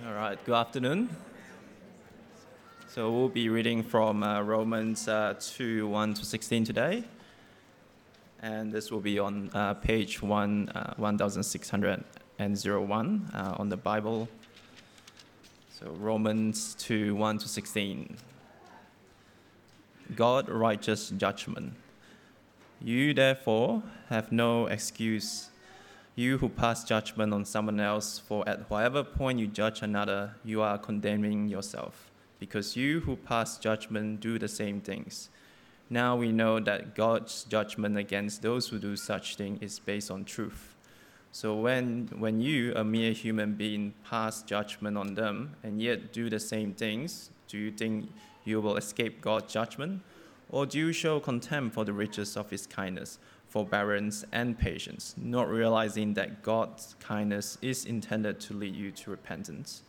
All right, good afternoon. So we'll be reading from Romans 2, 1 to 16 today. And this will be on page 1601 on the Bible. So Romans 2, 1 to 16. God, righteous judgment. You therefore have no excuse, you who pass judgment on someone else, for at whatever point you judge another, you are condemning yourself, because you who pass judgment do the same things. Now we know that God's judgment against those who do such things is based on truth. So when you, a mere human being, pass judgment on them and yet do the same things, do you think you will escape God's judgment? Or do you show contempt for the riches of his kindness, forbearance, and patience, not realizing that God's kindness is intended to lead you to repentance?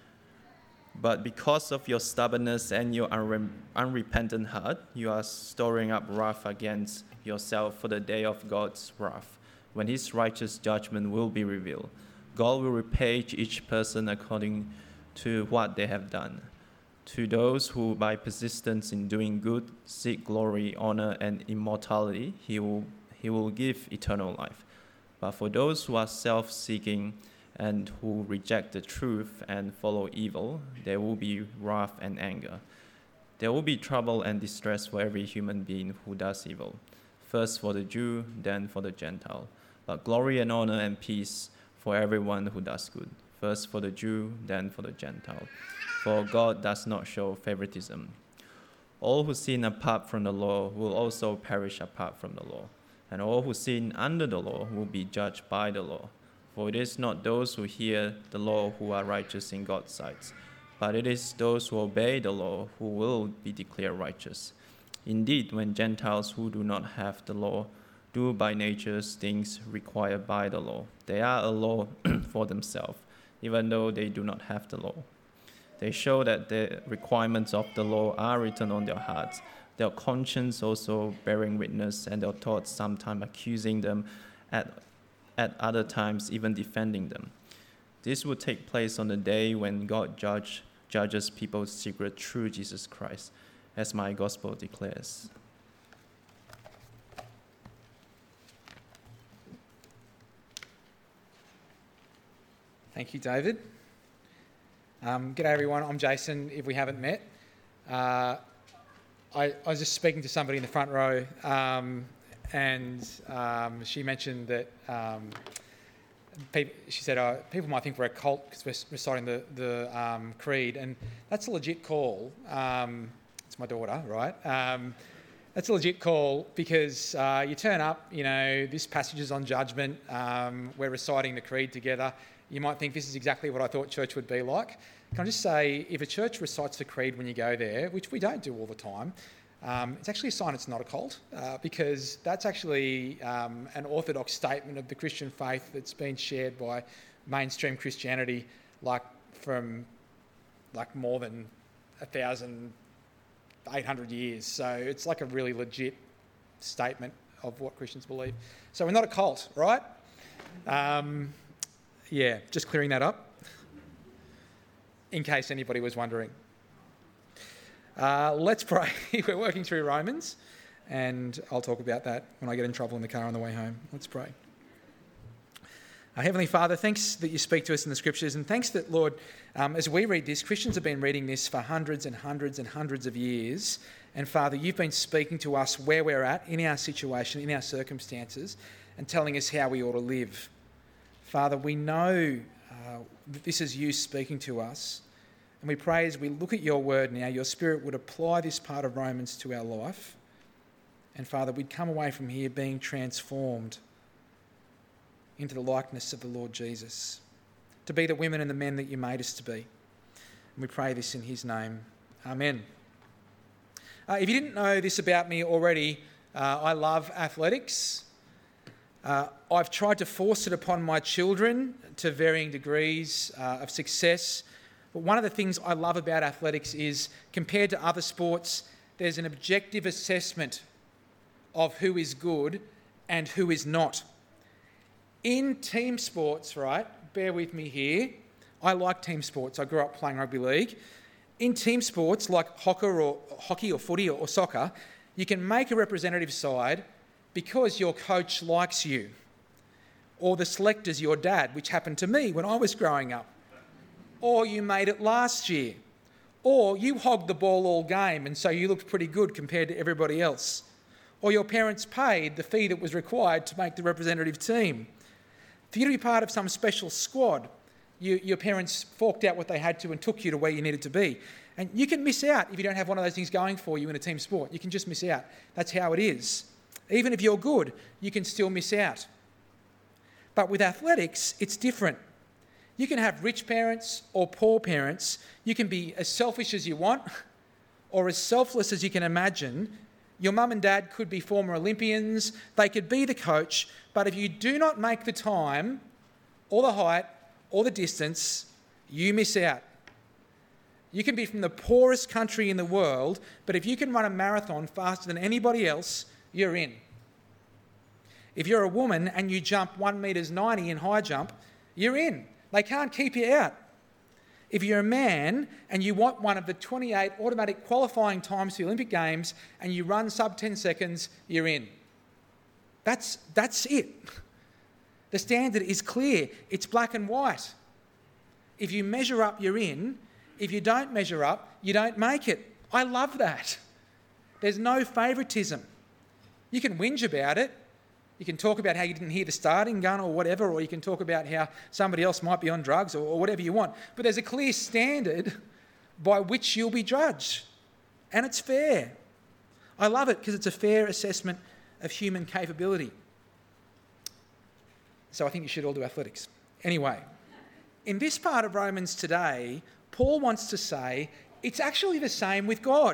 But because of your stubbornness and your unrepentant heart, you are storing up wrath against yourself for the day of God's wrath, when his righteous judgment will be revealed. God will repay each person according to what they have done. To those who, by persistence in doing good, seek glory, honor, and immortality, he will give eternal life. But for those who are self-seeking and who reject the truth and follow evil, there will be wrath and anger. There will be trouble and distress for every human being who does evil, first for the Jew, then for the Gentile. But glory and honor and peace for everyone who does good, first for the Jew, then for the Gentile. For God does not show favoritism. All who sin apart from the law will also perish apart from the law, and all who sin under the law will be judged by the law. For it is not those who hear the law who are righteous in God's sight, but it is those who obey the law who will be declared righteous. Indeed, when Gentiles who do not have the law do by nature things required by the law, they are a law for themselves, even though they do not have the law. They show that the requirements of the law are written on their hearts, their conscience also bearing witness, and their thoughts sometimes accusing them, at other times even defending them. This will take place on the day when God judges people's secret through Jesus Christ, as my gospel declares. Thank you, David. G'day everyone, I'm Jason, if we haven't met. I was just speaking to somebody in the front row and she mentioned that she said people might think we're a cult because we're reciting the creed, and that's a legit call. It's my daughter, right? That's a legit call because you turn up, this passage is on judgment, we're reciting the creed together. You might think this is exactly what I thought church would be like. Can I just say, if a church recites the creed when you go there, which we don't do all the time, it's actually a sign it's not a cult, because that's actually an orthodox statement of the Christian faith that's been shared by mainstream Christianity, from more than 1,800 years. So it's like a really legit statement of what Christians believe. So we're not a cult, right? Yeah, just clearing that up, in case anybody was wondering. Let's pray. We're working through Romans, and I'll talk about that when I get in trouble in the car on the way home. Let's pray. Heavenly Father, thanks that you speak to us in the Scriptures, and thanks that, Lord, as we read this, Christians have been reading this for hundreds and hundreds and hundreds of years, and Father, you've been speaking to us where we're at, in our situation, in our circumstances, and telling us how we ought to live. Father, we know that this is you speaking to us, and we pray as we look at your word now, your Spirit would apply this part of Romans to our life, and Father, we'd come away from here being transformed into the likeness of the Lord Jesus, to be the women and the men that you made us to be. And we pray this in his name. Amen. If you didn't know this about me already, I love athletics. I've tried to force it upon my children to varying degrees of success. But one of the things I love about athletics is, compared to other sports, there's an objective assessment of who is good and who is not. In team sports, right, bear with me here, I like team sports. I grew up playing rugby league. In team sports like hockey or footy or soccer, you can make a representative side because your coach likes you, or the selector's your dad, which happened to me when I was growing up, or you made it last year, or you hogged the ball all game and so you looked pretty good compared to everybody else, or your parents paid the fee that was required to make the representative team. For you to be part of some special squad, your parents forked out what they had to and took you to where you needed to be. And you can miss out if you don't have one of those things going for you in a team sport. You can just miss out. That's how it is. Even if you're good, you can still miss out. But with athletics, it's different. You can have rich parents or poor parents. You can be as selfish as you want or as selfless as you can imagine. Your mum and dad could be former Olympians. They could be the coach. But if you do not make the time or the height or the distance, you miss out. You can be from the poorest country in the world, but if you can run a marathon faster than anybody else, you're in. If you're a woman and you jump 1 metres 90 in high jump, you're in. They can't keep you out. If you're a man and you want one of the 28 automatic qualifying times for the Olympic Games and you run sub 10 seconds, you're in. That's it. The standard is clear. It's black and white. If you measure up, you're in. If you don't measure up, you don't make it. I love that. There's no favouritism. You can whinge about it. You can talk about how you didn't hear the starting gun or whatever, or you can talk about how somebody else might be on drugs or whatever you want. But there's a clear standard by which you'll be judged. And it's fair. I love it because it's a fair assessment of human capability. So I think you should all do athletics. Anyway, in this part of Romans today, Paul wants to say it's actually the same with God.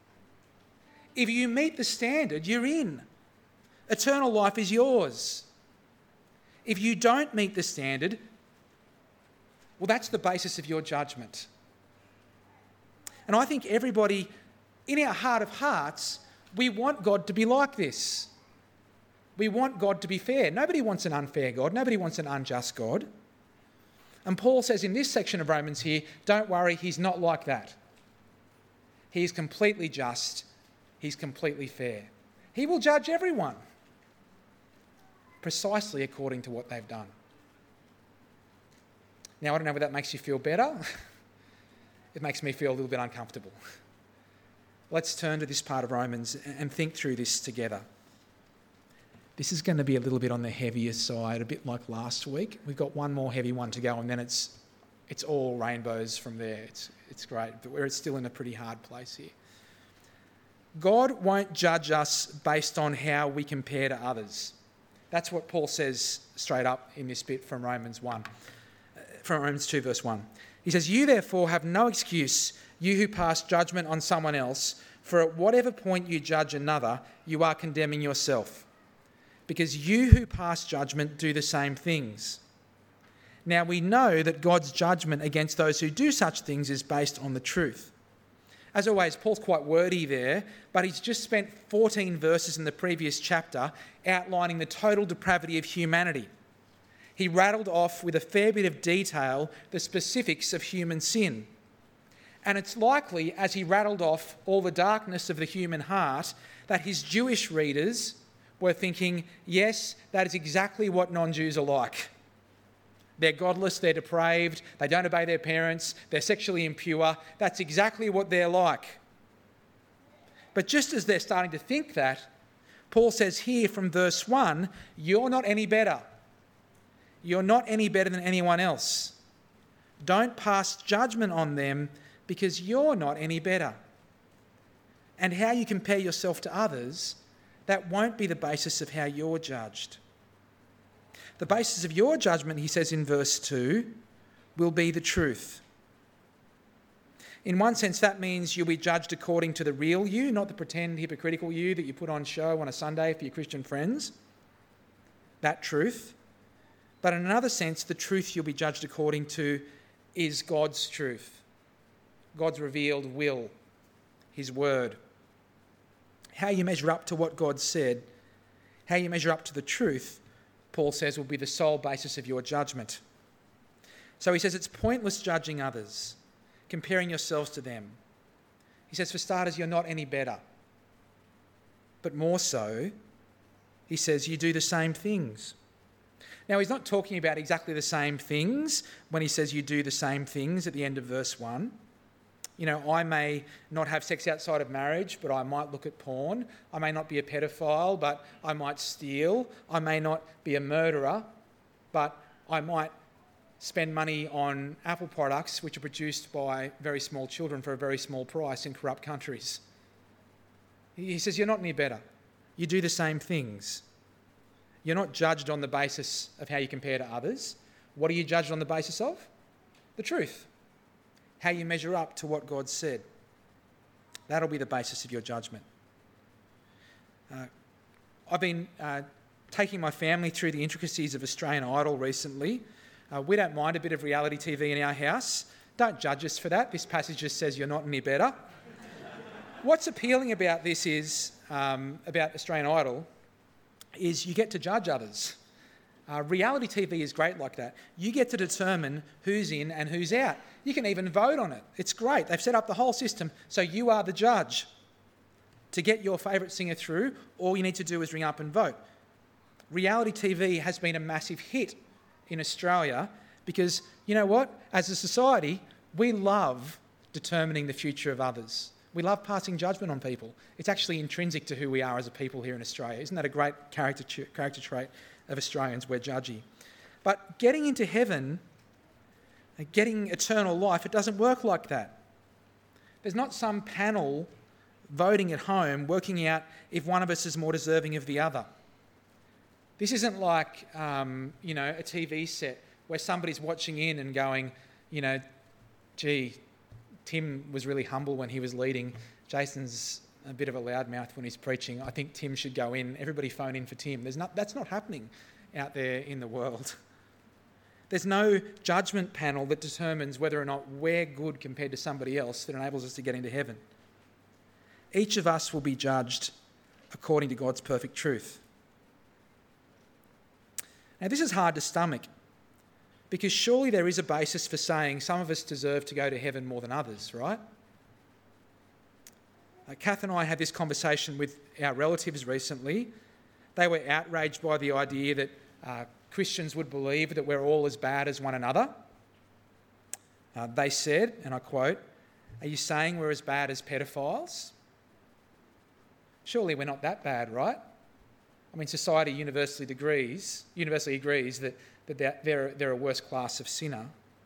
If you meet the standard, you're in. Eternal life is yours. If you don't meet the standard, well, that's the basis of your judgment. And I think everybody, in our heart of hearts, we want God to be like this. We want God to be fair. Nobody wants an unfair God. Nobody wants an unjust God. And Paul says in this section of Romans here, don't worry, he's not like that. He's completely just. He's completely fair. He will judge everyone precisely according to what they've done. Now, I don't know whether that makes you feel better. It makes me feel a little bit uncomfortable. Let's turn to this part of Romans and think through this together. This is going to be a little bit on the heavier side, a bit like last week. We've got one more heavy one to go, and then it's all rainbows from there. It's great, but we're still in a pretty hard place here. God won't judge us based on how we compare to others. That's what Paul says straight up in this bit from Romans 2, verse 1. He says, "You therefore have no excuse, you who pass judgment on someone else, for at whatever point you judge another, you are condemning yourself. Because you who pass judgment do the same things. Now we know that God's judgment against those who do such things is based on the truth." As always, Paul's quite wordy there, but he's just spent 14 verses in the previous chapter outlining the total depravity of humanity. He rattled off with a fair bit of detail the specifics of human sin. And it's likely, as he rattled off all the darkness of the human heart, that his Jewish readers were thinking, yes, that is exactly what non-Jews are like. They're godless, they're depraved, they don't obey their parents, they're sexually impure. That's exactly what they're like. But just as they're starting to think that, Paul says here from verse 1, you're not any better. You're not any better than anyone else. Don't pass judgment on them because you're not any better. And how you compare yourself to others, that won't be the basis of how you're judged. The basis of your judgment, he says in verse 2, will be the truth. In one sense, that means you'll be judged according to the real you, not the pretend hypocritical you that you put on show on a Sunday for your Christian friends. That truth. But in another sense, the truth you'll be judged according to is God's truth. God's revealed will, his word. How you measure up to what God said, how you measure up to the truth, Paul says, will be the sole basis of your judgment. So he says it's pointless judging others, comparing yourselves to them. He says, for starters, you're not any better. But more so, he says, you do the same things. Now, he's not talking about exactly the same things when he says you do the same things at the end of verse 1. You know, I may not have sex outside of marriage, but I might look at porn. I may not be a pedophile, but I might steal. I may not be a murderer, but I might spend money on Apple products which are produced by very small children for a very small price in corrupt countries. He says, you're not any better. You do the same things. You're not judged on the basis of how you compare to others. What are you judged on the basis of? The truth. How you measure up to what God said. That'll be the basis of your judgment. I've been taking my family through the intricacies of Australian Idol recently. We don't mind a bit of reality TV in our house. Don't judge us for that. This passage just says you're not any better. What's appealing about this is, about Australian Idol, is you get to judge others. Reality TV is great like that. You get to determine who's in and who's out. You can even vote on it. It's great. They've set up the whole system so you are the judge. To get your favourite singer through, all you need to do is ring up and vote. Reality TV has been a massive hit in Australia because, you know what? As a society, we love determining the future of others. We love passing judgment on people. It's actually intrinsic to who we are as a people here in Australia. Isn't that a great character trait of Australians? We're judgy. But getting into heaven, getting eternal life, it doesn't work like that. There's not some panel voting at home, working out if one of us is more deserving of the other. This isn't like, a TV set where somebody's watching in and going, gee, Tim was really humble when he was leading. Jason's a bit of a loudmouth when he's preaching. I think Tim should go in. Everybody phone in for Tim. That's not happening out there in the world. There's no judgment panel that determines whether or not we're good compared to somebody else that enables us to get into heaven. Each of us will be judged according to God's perfect truth. Now, this is hard to stomach because surely there is a basis for saying some of us deserve to go to heaven more than others, right? Kath and I had this conversation with our relatives recently. They were outraged by the idea that Christians would believe that we're all as bad as one another. They said, and I quote, "Are you saying we're as bad as pedophiles? Surely we're not that bad, right? I mean, society universally agrees that they're a worse class of sinner."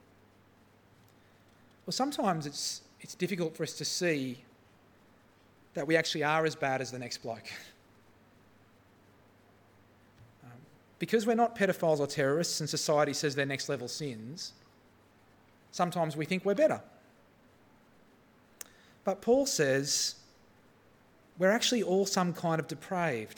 Well, sometimes it's difficult for us to see that we actually are as bad as the next bloke. Because we're not pedophiles or terrorists and society says they're next level sins, sometimes we think we're better. But Paul says we're actually all some kind of depraved.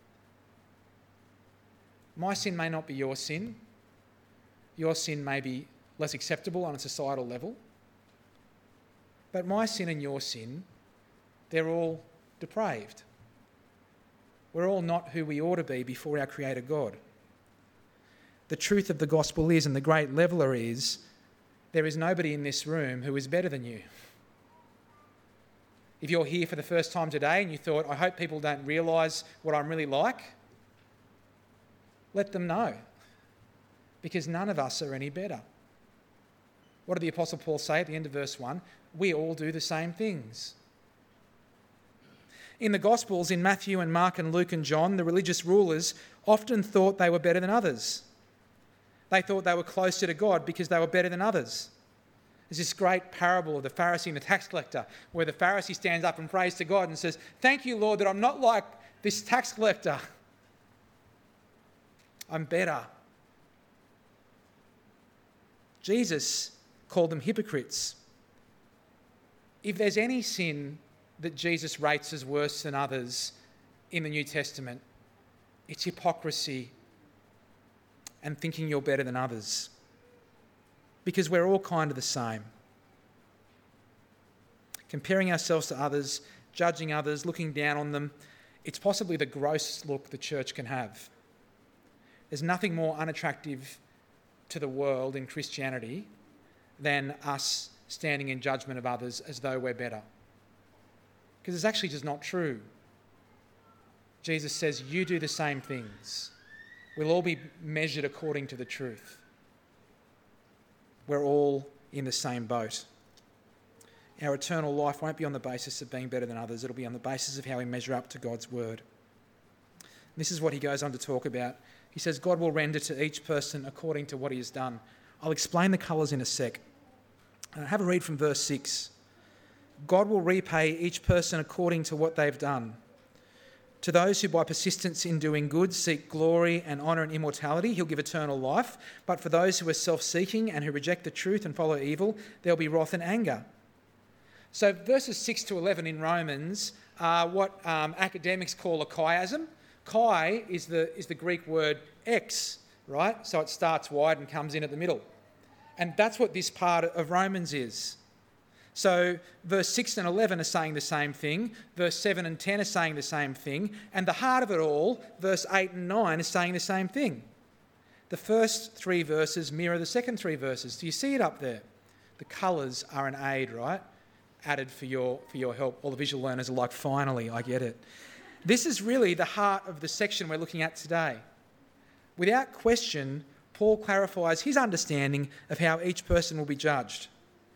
My sin may not be your sin. Your sin may be less acceptable on a societal level. But my sin and your sin, they're all depraved. We're all not who we ought to be before our Creator God. The truth of the gospel is, and the great leveller is, there is nobody in this room who is better than you. If you're here for the first time today and you thought, I hope people don't realise what I'm really like, let them know, because none of us are any better. What did the Apostle Paul say at the end of verse 1? We all do the same things. In the Gospels, in Matthew and Mark and Luke and John, the religious rulers often thought they were better than others. They thought they were closer to God because they were better than others. There's this great parable of the Pharisee and the tax collector, where the Pharisee stands up and prays to God and says, "Thank you, Lord, that I'm not like this tax collector. I'm better." Jesus called them hypocrites. If there's any sin that Jesus rates as worse than others in the New Testament, it's hypocrisy and thinking you're better than others. Because we're all kind of the same. Comparing ourselves to others, judging others, looking down on them, it's possibly the grossest look the church can have. There's nothing more unattractive to the world in Christianity than us standing in judgment of others as though we're better. Because it's actually just not true. Jesus says, you do the same things. We'll all be measured according to the truth. We're all in the same boat. Our eternal life won't be on the basis of being better than others. It'll be on the basis of how we measure up to God's word. This is what he goes on to talk about. He says, God will render to each person according to what he has done. I'll explain the colours in a sec. Have a read from verse 6. God will repay each person according to what they've done. To those who by persistence in doing good seek glory and honour and immortality, he'll give eternal life. But for those who are self-seeking and who reject the truth and follow evil, there'll be wrath and anger. So verses 6 to 11 in Romans are what academics call a chiasm. Chi is the Greek word X, right? So it starts wide and comes in at the middle. And that's what this part of Romans is. So verse 6 and 11 are saying the same thing. Verse 7 and 10 are saying the same thing. And the heart of it all, verse 8 and 9, is saying the same thing. The first three verses mirror the second three verses. Do you see it up there? The colours are an aid, right? Added for your help. All the visual learners are like, finally, I get it. This is really the heart of the section we're looking at today. Without question, Paul clarifies his understanding of how each person will be judged.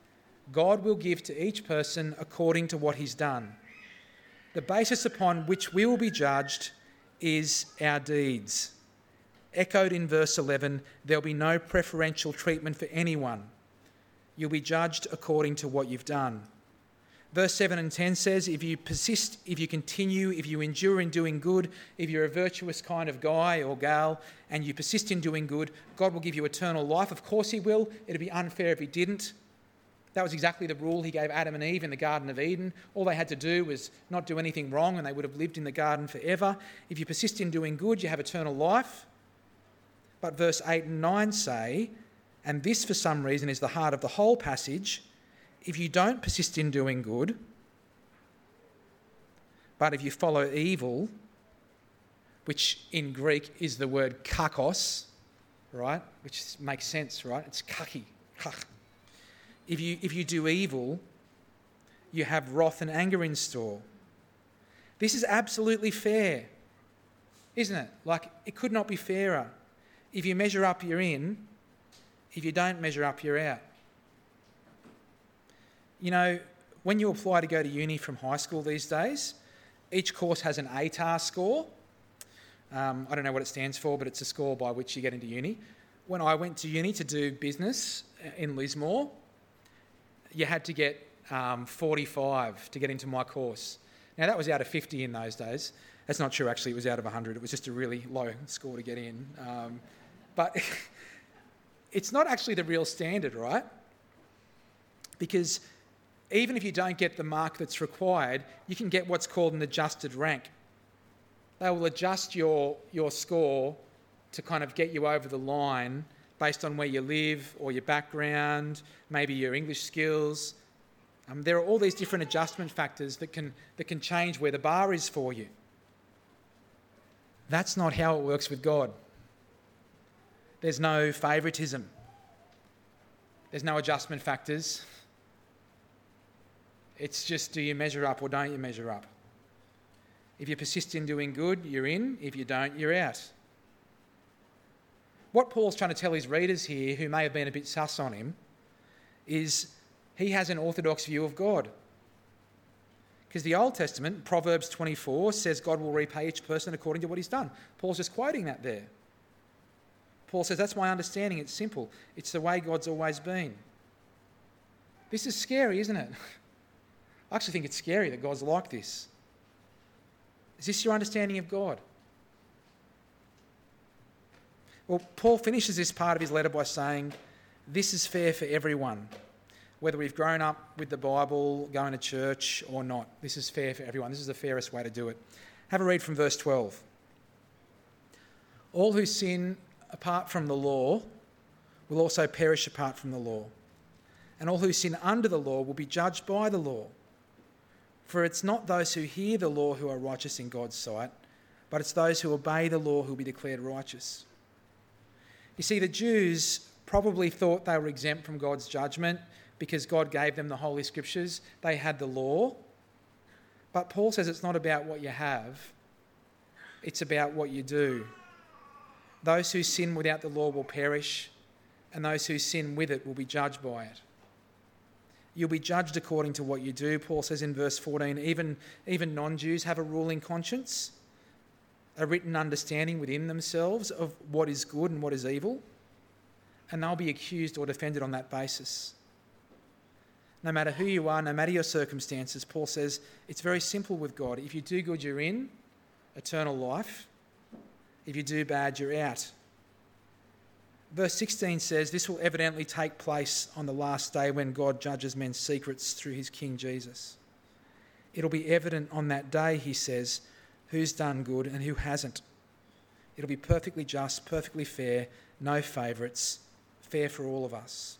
God will give to each person according to what he's done. The basis upon which we will be judged is our deeds. Echoed in verse 11, there'll be no preferential treatment for anyone. You'll be judged according to what you've done. Verse 7 and 10 says, if you persist, if you continue, if you endure in doing good, if you're a virtuous kind of guy or gal and you persist in doing good, God will give you eternal life. Of course he will. It'd be unfair if he didn't. That was exactly the rule he gave Adam and Eve in the Garden of Eden. All they had to do was not do anything wrong and they would have lived in the garden forever. If you persist in doing good, you have eternal life. But verse 8 and 9 say, and this for some reason is the heart of the whole passage, if you don't persist in doing good, but if you follow evil, which in Greek is the word kakos, right? Which makes sense, right? It's kaki. If you do evil, you have wrath and anger in store. This is absolutely fair, isn't it? Like, it could not be fairer. If you measure up, you're in. If you don't measure up, you're out. You know, when you apply to go to uni from high school these days, each course has an ATAR score. I don't know what it stands for, but it's a score by which you get into uni. When I went to uni to do business in Lismore, you had to get 45 to get into my course. Now, that was out of 50 in those days. That's not true, actually. It was out of 100. It was just a really low score to get in. But it's not actually the real standard, right? Because even if you don't get the mark that's required, you can get what's called an adjusted rank. They will adjust your score to kind of get you over the line based on where you live or your background, maybe your English skills. There are all these different adjustment factors that can change where the bar is for you. That's not how it works with God. There's no favouritism. There's no adjustment factors. It's just, do you measure up or don't you measure up? If you persist in doing good, you're in. If you don't, you're out. What Paul's trying to tell his readers here, who may have been a bit sus on him, is he has an orthodox view of God. Because the Old Testament, Proverbs 24, says God will repay each person according to what he's done. Paul's just quoting that there. Paul says, that's my understanding. It's simple. It's the way God's always been. This is scary, isn't it? I actually think it's scary that God's like this. Is this your understanding of God? Well, Paul finishes this part of his letter by saying, this is fair for everyone, whether we've grown up with the Bible, going to church or not. This is fair for everyone. This is the fairest way to do it. Have a read from verse 12. All who sin apart from the law will also perish apart from the law, and all who sin under the law will be judged by the law. For it's not those who hear the law who are righteous in God's sight, but it's those who obey the law who will be declared righteous. You see, the Jews probably thought they were exempt from God's judgment because God gave them the Holy Scriptures. They had the law. But Paul says it's not about what you have, it's about what you do. Those who sin without the law will perish, and those who sin with it will be judged by it. You'll be judged according to what you do. Paul says in verse 14, even non-Jews have a ruling conscience, a written understanding within themselves of what is good and what is evil, and they'll be accused or defended on that basis. No matter who you are, no matter your circumstances, Paul says it's very simple with God. If you do good, you're in eternal life. If you do bad, you're out. Verse 16 says this will evidently take place on the last day when God judges men's secrets through his King Jesus. It'll be evident on that day, he says, who's done good and who hasn't. It'll be perfectly just, perfectly fair, no favourites, fair for all of us.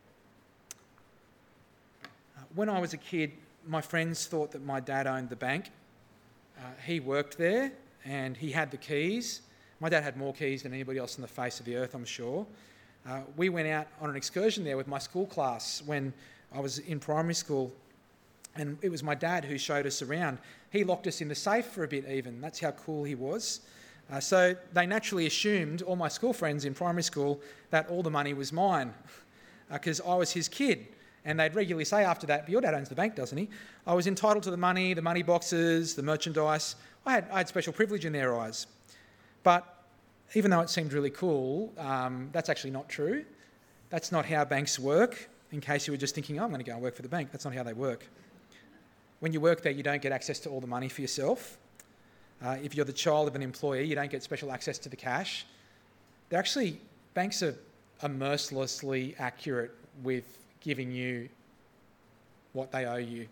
When I was a kid, my friends thought that my dad owned the bank. He worked there and he had the keys. My dad had more keys than anybody else on the face of the earth, I'm sure. We went out on an excursion there with my school class when I was in primary school, and it was my dad who showed us around. He locked us in the safe for a bit even. That's how cool he was. So they naturally assumed, all my school friends in primary school, that all the money was mine because I was his kid. And they'd regularly say after that, but your dad owns the bank, doesn't he? I was entitled to the money boxes, the merchandise. I had special privilege in their eyes. But even though it seemed really cool, that's actually not true. That's not how banks work, in case you were just thinking, oh, I'm going to go and work for the bank. That's not how they work. When you work there, you don't get access to all the money for yourself. If you're the child of an employee, you don't get special access to the cash. Banks are mercilessly accurate with giving you what they owe you.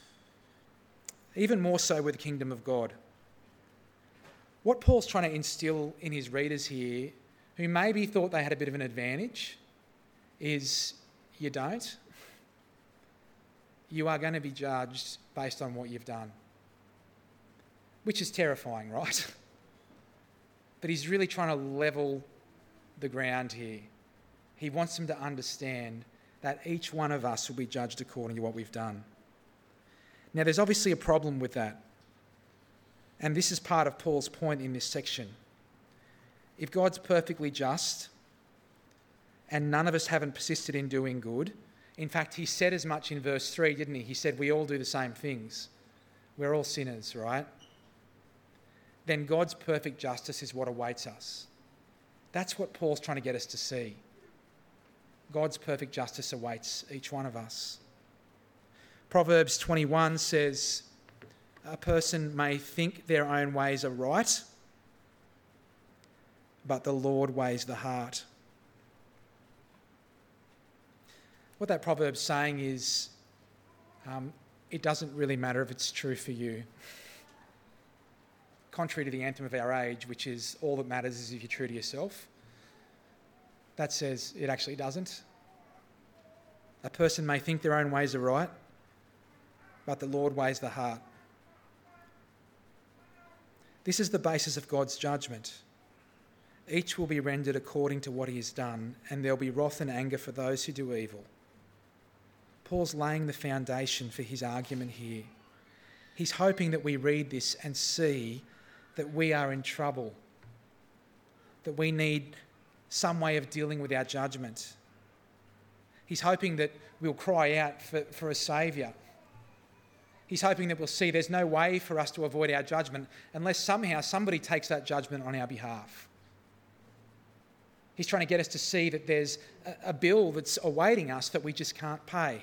Even more so with the kingdom of God. What Paul's trying to instill in his readers here, who maybe thought they had a bit of an advantage, is you don't. You are going to be judged based on what you've done. Which is terrifying, right? But he's really trying to level the ground here. He wants them to understand that each one of us will be judged according to what we've done. Now, there's obviously a problem with that. And this is part of Paul's point in this section. If God's perfectly just, and none of us haven't persisted in doing good, in fact, he said as much in verse 3, didn't he? He said we all do the same things. We're all sinners, right? Then God's perfect justice is what awaits us. That's what Paul's trying to get us to see. God's perfect justice awaits each one of us. Proverbs 21 says, a person may think their own ways are right, but the Lord weighs the heart. What that proverb's saying is, it doesn't really matter if it's true for you. Contrary to the anthem of our age, which is all that matters is if you're true to yourself. That says it actually doesn't. A person may think their own ways are right, but the Lord weighs the heart. This is the basis of God's judgment. Each will be rendered according to what he has done, and there'll be wrath and anger for those who do evil. Paul's laying the foundation for his argument here. He's hoping that we read this and see that we are in trouble, that we need some way of dealing with our judgment. He's hoping that we'll cry out for a saviour. He's hoping that we'll see there's no way for us to avoid our judgment unless somehow somebody takes that judgment on our behalf. He's trying to get us to see that there's a bill that's awaiting us that we just can't pay.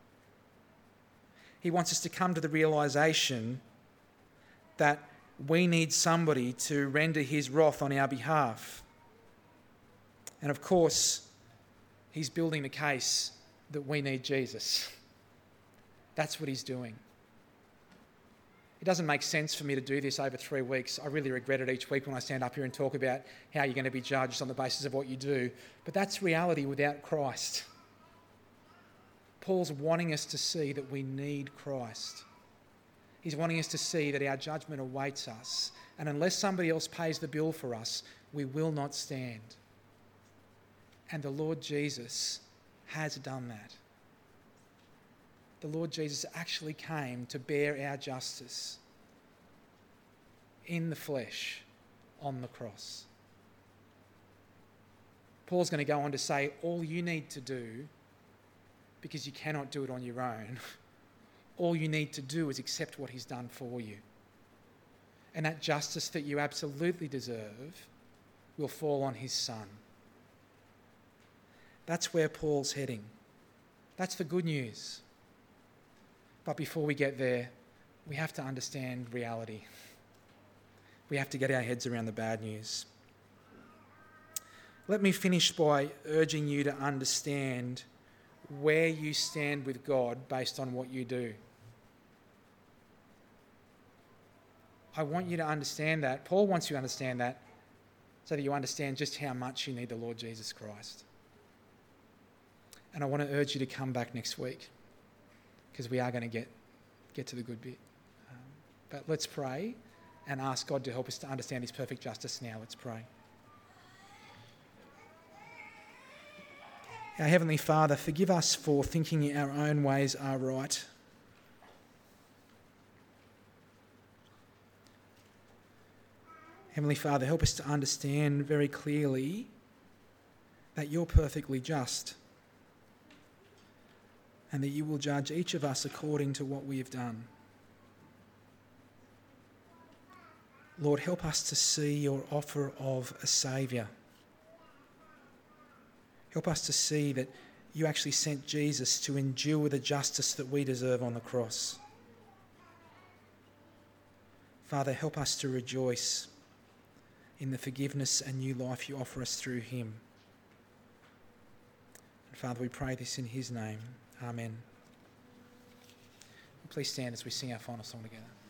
He wants us to come to the realisation that we need somebody to render his wrath on our behalf. And of course, he's building the case that we need Jesus. That's what he's doing. It doesn't make sense for me to do this over 3 weeks. I really regret it each week when I stand up here and talk about how you're going to be judged on the basis of what you do. But that's reality without Christ. Paul's wanting us to see that we need Christ. He's wanting us to see that our judgment awaits us. And unless somebody else pays the bill for us, we will not stand. And the Lord Jesus has done that. The Lord Jesus actually came to bear our justice in the flesh on the cross. Paul's going to go on to say, all you need to do, because you cannot do it on your own, all you need to do is accept what he's done for you. And that justice that you absolutely deserve will fall on his Son. That's where Paul's heading. That's the good news. But before we get there, we have to understand reality. We have to get our heads around the bad news. Let me finish by urging you to understand where you stand with God based on what you do. I want you to understand that. Paul wants you to understand that so that you understand just how much you need the Lord Jesus Christ. And I want to urge you to come back next week because we are going to get to the good bit. But let's pray and ask God to help us to understand his perfect justice now. Let's pray. Our Heavenly Father, forgive us for thinking our own ways are right. Heavenly Father, help us to understand very clearly that you're perfectly just and that you will judge each of us according to what we have done. Lord, help us to see your offer of a Saviour. Help us to see that you actually sent Jesus to endure the justice that we deserve on the cross. Father, help us to rejoice in the forgiveness and new life you offer us through him. And Father, we pray this in his name. Amen. Please stand as we sing our final song together.